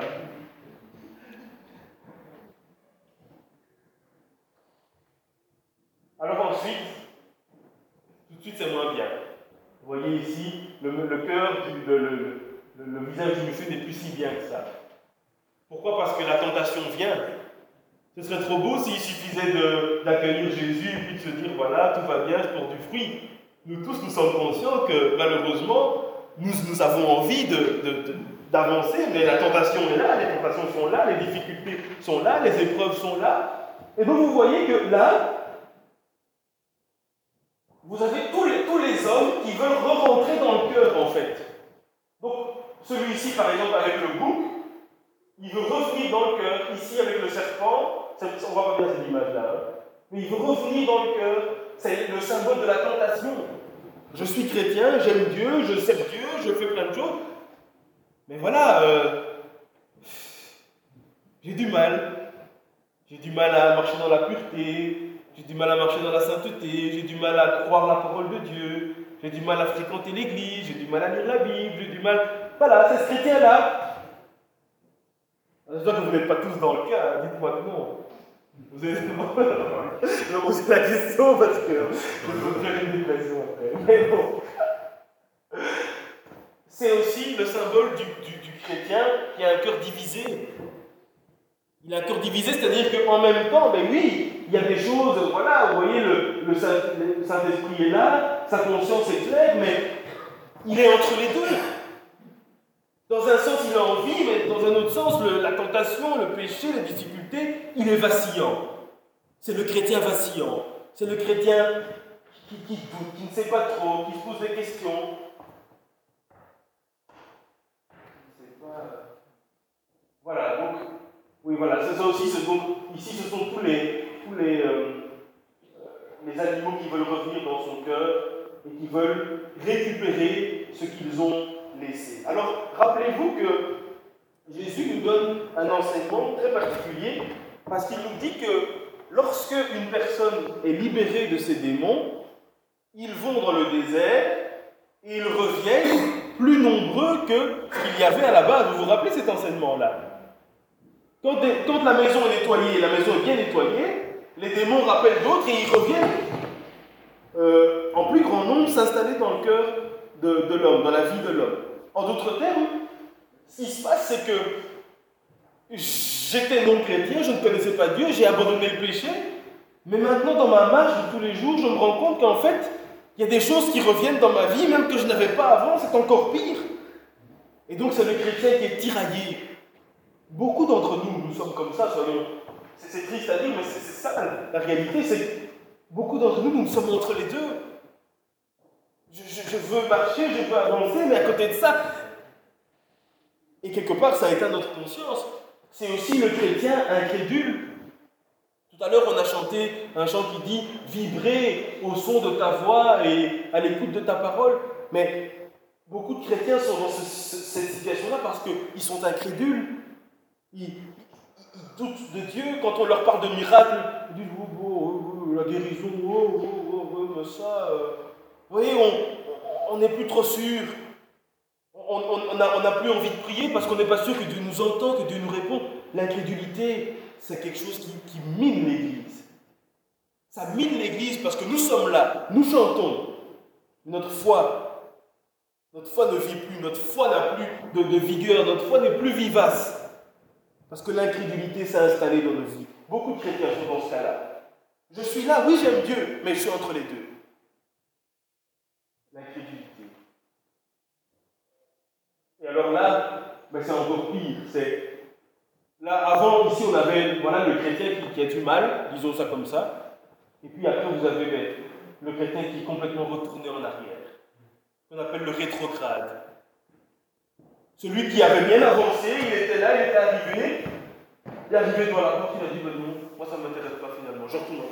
Alors ensuite, tout de suite c'est moins bien. Vous voyez ici, le cœur, le visage du monsieur n'est plus si bien que ça. Pourquoi ? Parce que la tentation vient. Ce serait trop beau s'il suffisait d'accueillir Jésus et puis de se dire, voilà, tout va bien, je porte du fruit. Nous tous, nous sommes conscients que malheureusement, nous avons envie d'avancer, mais la tentation est là, les tentations sont là, les difficultés sont là, les épreuves sont là. Et donc vous voyez que là, vous avez tous les hommes qui veulent re-rentrer dans le cœur, en fait. Donc, celui-ci, par exemple, avec le bouc, il veut revenir dans le cœur. Ici, avec le serpent, on ne voit pas bien cette image-là, hein, mais il veut revenir dans le cœur. C'est le symbole de la tentation. Je suis chrétien, j'aime Dieu, je sers Dieu, je fais plein de choses. Mais voilà, j'ai du mal. J'ai du mal à marcher dans la pureté. J'ai du mal à marcher dans la sainteté, j'ai du mal à croire la parole de Dieu, j'ai du mal à fréquenter l'église, j'ai du mal à lire la Bible, j'ai du mal... Voilà, c'est ce chrétien-là. J'espère que vous n'êtes pas tous dans le cas, hein. Dites-moi que non. Vous avez... Je vais poser la question parce que je veux faire une l'éducation après. Mais non. C'est aussi le symbole du chrétien qui a un cœur divisé. Il a un cœur divisé, c'est-à-dire qu'en même temps, ben oui, il y a des choses, voilà, vous voyez, le Saint-Esprit est là, sa conscience est claire, mais il est entre les deux. Dans un sens, il a envie, mais dans un autre sens, la tentation, le péché, les difficultés, il est vacillant. C'est le chrétien vacillant. C'est le chrétien qui doute, qui ne sait pas trop, qui se pose des questions. Voilà, donc, oui, voilà, c'est ça aussi. Donc, ici, ce sont tous les animaux qui veulent revenir dans son cœur et qui veulent récupérer ce qu'ils ont laissé. Alors, rappelez-vous que Jésus nous donne un enseignement très particulier parce qu'il nous dit que lorsque une personne est libérée de ses démons, ils vont dans le désert et ils reviennent plus nombreux que ce qu'il y avait à la base. Vous vous rappelez cet enseignement-là? Quand la maison est nettoyée, la maison est bien nettoyée, les démons rappellent d'autres et ils reviennent en plus grand nombre s'installer dans le cœur de l'homme, dans la vie de l'homme. En d'autres termes, ce qui se passe, c'est que j'étais non-chrétien, je ne connaissais pas Dieu, j'ai abandonné le péché, mais maintenant dans ma marche de tous les jours, je me rends compte qu'en fait, il y a des choses qui reviennent dans ma vie, même que je n'avais pas avant, c'est encore pire. Et donc c'est le chrétien qui est tiraillé. Beaucoup d'entre nous, nous sommes comme ça, soyons. C'est triste à dire, mais c'est ça la réalité, c'est que beaucoup d'entre nous, nous sommes entre les deux. Je veux marcher, je veux avancer, mais à côté de ça, et quelque part, ça éteint notre conscience. C'est aussi le chrétien incrédule. Tout à l'heure, on a chanté un chant qui dit « Vibrer au son de ta voix et à l'écoute de ta parole ». Mais beaucoup de chrétiens sont dans cette situation-là parce qu'ils sont incrédules. Ils doutent de Dieu. Quand on leur parle de miracles, ils disent « la guérison, mais ça… Vous voyez, on n'est plus trop sûr. On n'a plus envie de prier parce qu'on n'est pas sûr que Dieu nous entend, que Dieu nous répond. L'incrédulité, c'est quelque chose qui mine l'Église. Ça mine l'Église parce que nous sommes là, nous chantons. Notre foi ne vit plus, notre foi n'a plus de vigueur, notre foi n'est plus vivace. Parce que l'incrédulité s'est installée dans nos vies. Beaucoup de chrétiens sont dans ce cas-là. Je suis là, oui j'aime Dieu, mais je suis entre les deux. L'incrédulité. Et alors là, c'est encore pire. Là, avant, ici, on avait le chrétien qui a du mal, disons ça comme ça. Et puis après, vous avez le chrétien qui est complètement retourné en arrière. Qu'on appelle le rétrograde. Celui qui avait bien avancé, il était là, il était arrivé. Il est arrivé devant la porte, il a dit « non, moi ça ne m'intéresse pas finalement, je retourne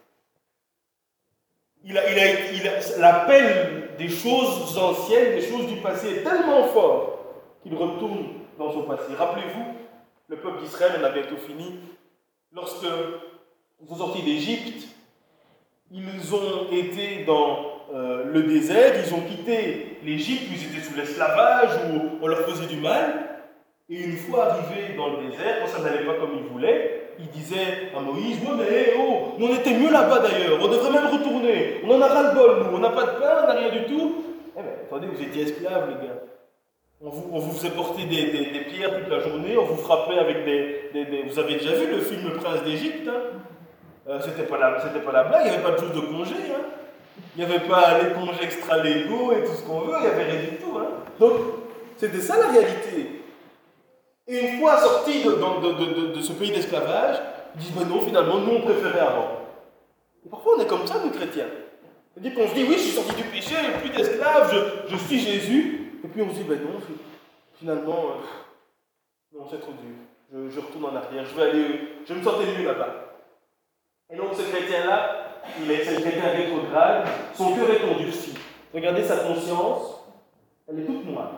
en arrière ». L'appel des choses anciennes, des choses du passé est tellement fort qu'il retourne dans son passé. Rappelez-vous, le peuple d'Israël, on a bientôt fini, lorsque ils sont sortis d'Égypte, ils ont été dans le désert, ils ont quitté l'Égypte, où ils étaient sous l'esclavage, où on leur faisait du mal. Et une fois arrivés dans le désert, quand ça n'allait pas comme ils voulaient, ils disaient à Moïse « Ouais, mais nous on était mieux là-bas d'ailleurs, on devrait même retourner, on en a ras-le-bol, nous, on n'a pas de pain, on n'a rien du tout. » Eh bien, attendez, vous étiez esclaves, les gars. On vous faisait porter des pierres toute la journée, on vous frappait avec des… Vous avez déjà vu le film Le Prince d'Égypte, hein? C'était pas la blague, il n'y avait pas de jour de congé, hein? Il n'y avait pas les congés extra-légaux et tout ce qu'on veut, il n'y avait rien du tout, hein? Donc, c'était ça la réalité. Et une fois sortis de ce pays d'esclavage, ils disent non, finalement, nous on préférait avant. Et parfois on est comme ça, nous chrétiens. C'est-à-dire qu'on se dit oui, je suis sorti du péché, plus d'esclaves, je suis Jésus. Et puis on se dit non, finalement, non, c'est trop dur. Je retourne en arrière, je me sentais mieux là-bas. Et donc ce chrétien-là, c'est le chrétien rétrograde, son cœur est endurci. Regardez sa conscience, elle est toute noire.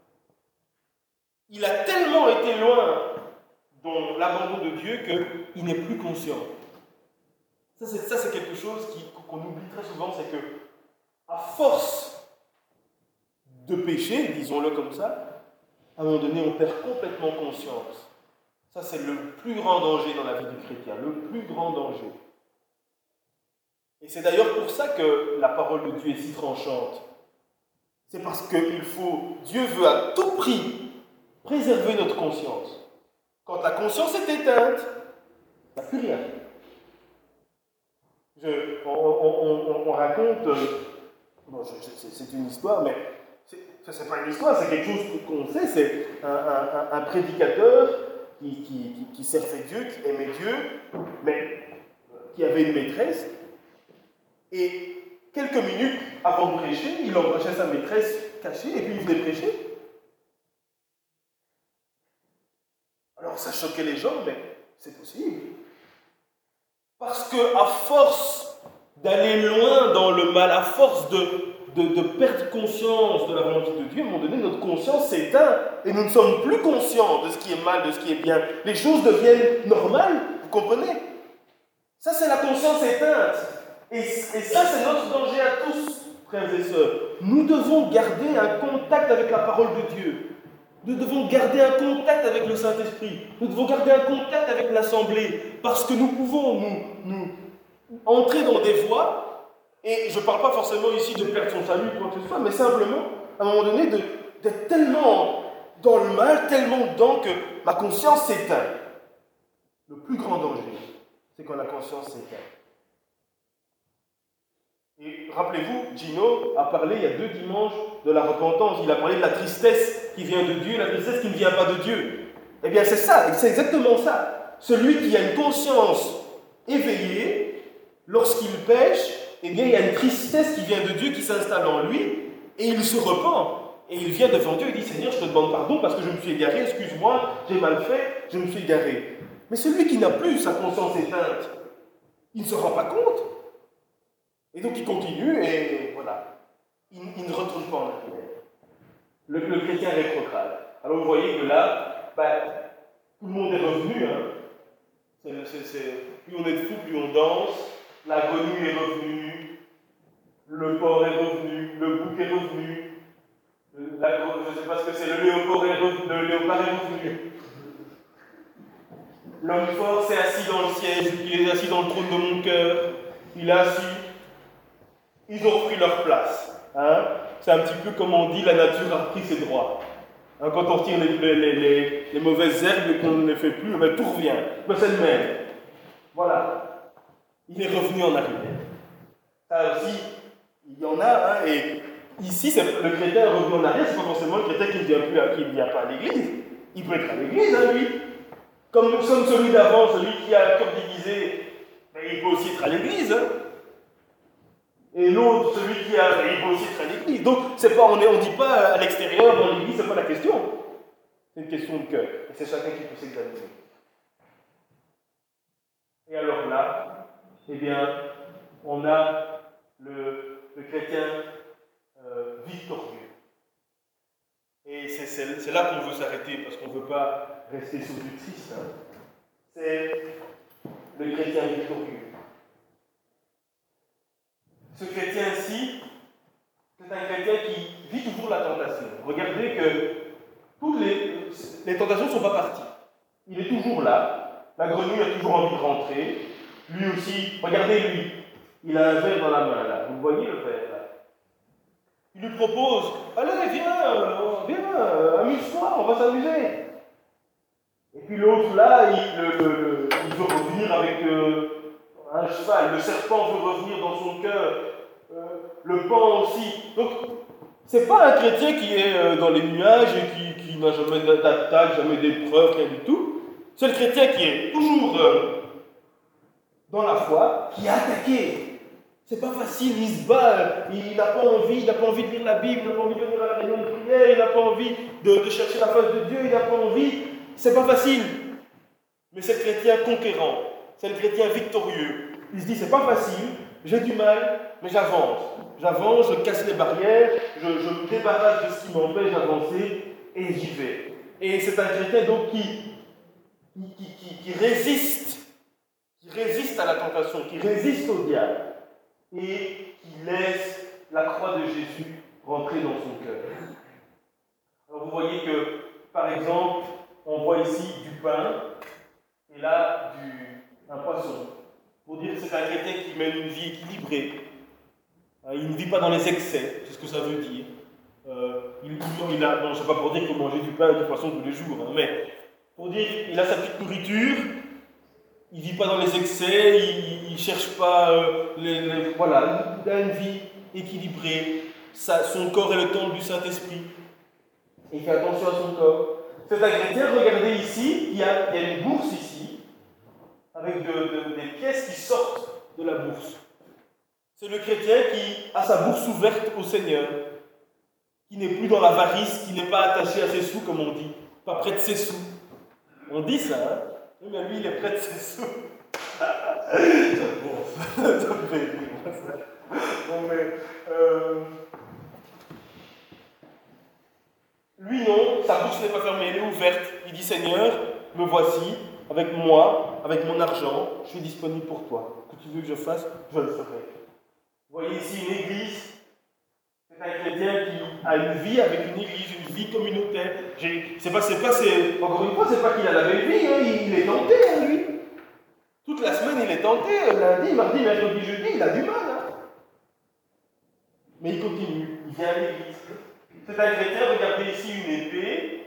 Il a tellement été loin dans l'abandon de Dieu qu'il n'est plus conscient. Ça, c'est quelque chose qu'on oublie très souvent, c'est que, à force de pécher, disons-le comme ça, à un moment donné, on perd complètement conscience. Ça, c'est le plus grand danger dans la vie du chrétien, le plus grand danger. Et c'est d'ailleurs pour ça que la parole de Dieu est si tranchante. C'est parce que Dieu veut à tout prix préserver notre conscience. Quand la conscience est éteinte, il n'y a plus rien. On raconte, c'est une histoire, mais c'est pas une histoire, c'est quelque chose qu'on sait, c'est un prédicateur qui servait Dieu, qui aimait Dieu, mais qui avait une maîtresse, et quelques minutes avant de prêcher, il embrassait sa maîtresse cachée, et puis il venait prêcher. Alors ça choquait les gens, mais c'est possible. Parce que à force d'aller loin dans le mal, à force de perdre conscience de la volonté de Dieu, à un moment donné, notre conscience s'éteint et nous ne sommes plus conscients de ce qui est mal, de ce qui est bien. Les choses deviennent normales, vous comprenez? Ça, c'est la conscience éteinte. Et ça, c'est notre danger à tous, frères et sœurs. Nous devons garder un contact avec la parole de Dieu. Nous devons garder un contact avec le Saint-Esprit. Nous devons garder un contact avec l'Assemblée. Parce que nous pouvons nous entrer dans des voies. Et je ne parle pas forcément ici de perdre son salut ou quoi que ce soit, mais simplement, à un moment donné, d'être tellement dans le mal, tellement dedans que ma conscience s'éteint. Le plus grand danger, c'est quand la conscience s'éteint. Et rappelez-vous, Gino a parlé il y a 2 dimanches de la repentance. Il a parlé de la tristesse qui vient de Dieu, la tristesse qui ne vient pas de Dieu. Eh bien, c'est ça, c'est exactement ça. Celui qui a une conscience éveillée, lorsqu'il pêche, eh bien, il y a une tristesse qui vient de Dieu qui s'installe en lui, et il se repent. Et il vient devant Dieu et dit, Seigneur, je te demande pardon parce que je me suis égaré, excuse-moi, j'ai mal fait, je me suis égaré. Mais celui qui n'a plus sa conscience éteinte, il ne se rend pas compte. Et donc il continue et voilà. Il ne retourne pas en arrière. Le chrétien rétrograde. Alors vous voyez que là, tout le monde est revenu. Hein. Plus on est fou, plus on danse. La grenouille est revenue. Le porc est revenu. Le bouc est revenu. Je ne sais pas ce que c'est. Le léopard est revenu. L'homme fort s'est assis dans le siège. Il est assis dans le trône de mon cœur. Il est assis. Ils ont pris leur place. Hein? C'est un petit peu comme on dit, la nature a repris ses droits. Hein, quand on retire les mauvaises herbes et qu'on ne les fait plus, tout revient. Mais c'est le même. Voilà. Il est revenu en arrière. Ça aussi, il y en a. Hein, et ici, le chrétien revenu en arrière, c'est pas forcément le chrétien qui ne vient pas à l'église. Il peut être à l'église, hein, lui. Comme celui d'avant, celui qui a le cœur déguisé, il peut aussi être à l'église. Hein. Et l'autre, celui qui a, il peut aussi être à l'église. Donc, c'est pas, on ne dit pas à l'extérieur, dans l'église, c'est pas la question. C'est une question de cœur. Et c'est chacun qui peut s'examiner. Et alors là, eh bien, on a le chrétien victorieux. Et c'est là qu'on veut s'arrêter, parce qu'on ne veut pas rester sur du triste. Hein. C'est le chrétien victorieux. Ce chrétien-ci, c'est un chrétien qui vit toujours la tentation. Regardez que toutes les tentations ne sont pas parties. Il est toujours là. La grenouille a toujours envie de rentrer. Lui aussi, regardez lui. Il a un verre dans la main là. Vous voyez le verre là. Il lui propose, allez, viens, amuse-toi, on va s'amuser. Et puis l'autre là, il veut revenir avec un cheval. Le serpent veut revenir dans son cœur. Le pan aussi. Donc, c'est pas un chrétien qui est dans les nuages et qui n'a jamais d'attaque, jamais d'épreuve, rien du tout. C'est le chrétien qui est toujours dans la foi, qui est attaqué. C'est pas facile, il se bat, il n'a pas envie de lire la Bible, il n'a pas envie de venir à la réunion de prière, il n'a pas envie de chercher la face de Dieu, il n'a pas envie. C'est pas facile. Mais c'est le chrétien conquérant, c'est le chrétien victorieux. Il se dit, c'est pas facile, j'ai du mal, mais j'avance. J'avance, je casse les barrières, je me débarrasse de ce qui m'empêche d'avancer, et j'y vais. Et c'est un chrétien donc qui résiste à la tentation, qui résiste au diable, et qui laisse la croix de Jésus rentrer dans son cœur. Alors vous voyez que, par exemple, on voit ici du pain, et là, un poisson. Pour dire que c'est un chrétien qui mène une vie équilibrée. Il ne vit pas dans les excès, c'est ce que ça veut dire. C'est pas pour dire qu'il faut manger du pain et du poisson tous les jours, hein, mais pour dire qu'il a sa petite nourriture, il ne vit pas dans les excès, il ne cherche pas voilà, il a une vie équilibrée. Son corps est le temple du Saint-Esprit. Et il fait attention à son corps. C'est un chrétien, regardez ici, il y a une bourse ici, avec des pièces qui sortent de la bourse. C'est le chrétien qui a sa bourse ouverte au Seigneur, qui n'est plus dans l'avarice, qui n'est pas attaché à ses sous, comme on dit, pas près de ses sous. On dit ça, hein? Oui, mais lui, il est près de ses sous. Bon, ça me fait rire. Bon, mais, lui, non, sa bouche n'est pas fermée, elle est ouverte. Il dit, Seigneur, me voici, avec moi, avec mon argent, je suis disponible pour toi. Que tu veux que je fasse, je le ferai. Vous voyez ici une église. C'est un chrétien qui a une vie avec une église, une vie communautaire. Encore une fois, c'est pas qu'il a la belle vie, hein, il est tenté, hein, lui. Toute la semaine, il est tenté. Lundi, mardi, mercredi, jeudi, il a du mal. Hein. Mais il continue, il vient à l'église. C'est un chrétien, regardez ici une épée.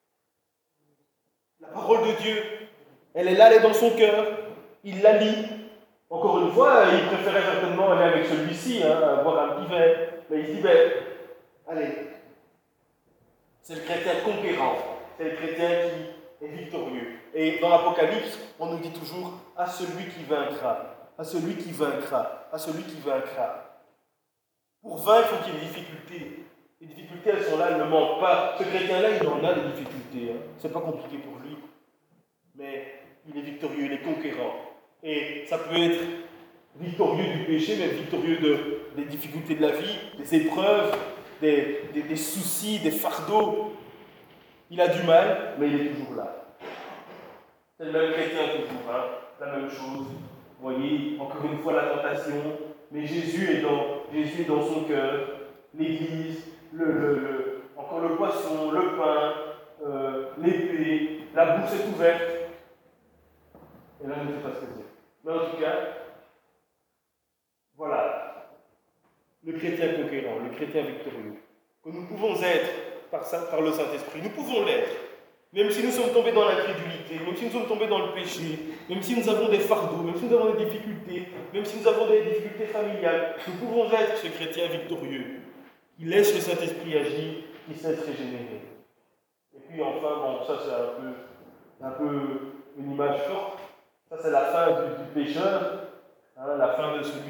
La parole de Dieu, elle est là, elle est dans son cœur. Il la lit. Encore une fois, il préférait certainement aller avec celui-ci, hein, boire un petit verre. Mais il se dit, allez, c'est le chrétien conquérant, c'est le chrétien qui est victorieux. Et dans l'Apocalypse, on nous dit toujours, à celui qui vaincra, à celui qui vaincra, à celui qui vaincra. Pour vaincre, il faut qu'il y ait des difficultés. Les difficultés, elles sont là, elles ne manquent pas. Ce chrétien-là, il en a des difficultés. Hein. C'est pas compliqué pour lui. Mais il est victorieux, il est conquérant. Et ça peut être victorieux du péché, mais victorieux des difficultés de la vie, des épreuves, des soucis, des fardeaux. Il a du mal, mais il est toujours là. C'est le même chrétien toujours, hein, la même chose. Vous voyez, encore une fois la tentation, mais Jésus est dans son cœur, l'église, encore le poisson, le pain, l'épée, la bourse est ouverte. Et là, je ne sais pas ce que c'est. Mais en tout cas, voilà, le chrétien conquérant, le chrétien victorieux, que nous pouvons être par le Saint-Esprit. Nous pouvons l'être, même si nous sommes tombés dans l'incrédulité, même si nous sommes tombés dans le péché, même si nous avons des fardeaux, même si nous avons des difficultés, même si nous avons des difficultés familiales, nous pouvons être ce chrétien victorieux, qui laisse le Saint-Esprit agir, qui sait se régénérer. Et puis enfin, bon, ça c'est un peu une image forte. Ça, c'est la fin du pécheur, hein, la fin de celui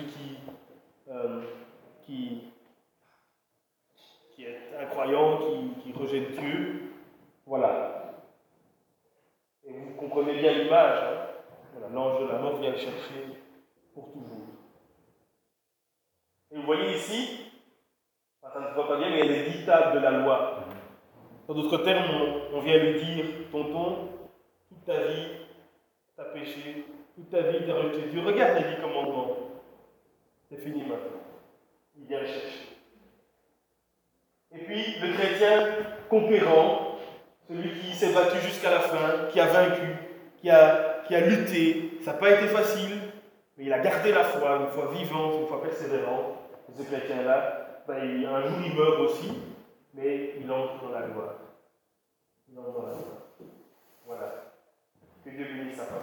qui est incroyant, qui rejette Dieu. Voilà. Et vous comprenez bien l'image. Hein. Voilà, l'ange de la mort vient le chercher pour toujours. Et vous voyez ici, ça ne se voit pas bien, mais il y a les 10 tables de la loi. Dans d'autres termes, on vient lui dire, tonton, toute ta vie, tu as péché, toute ta vie, tu as rejeté Dieu. Regarde les 10 commandements. C'est fini maintenant. Il vient le chercher. Et puis, le chrétien conquérant, celui qui s'est battu jusqu'à la fin, qui a vaincu, qui a lutté. Ça n'a pas été facile, mais il a gardé la foi, une foi vivante, une foi persévérante. Ce chrétien-là, un jour il meurt aussi, mais il entre dans la gloire. Il entre dans la gloire. Voilà. Que Dieu bénisse sa parole.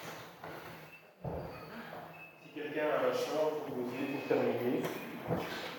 Si quelqu'un a un chant pour vous dire, pour terminer.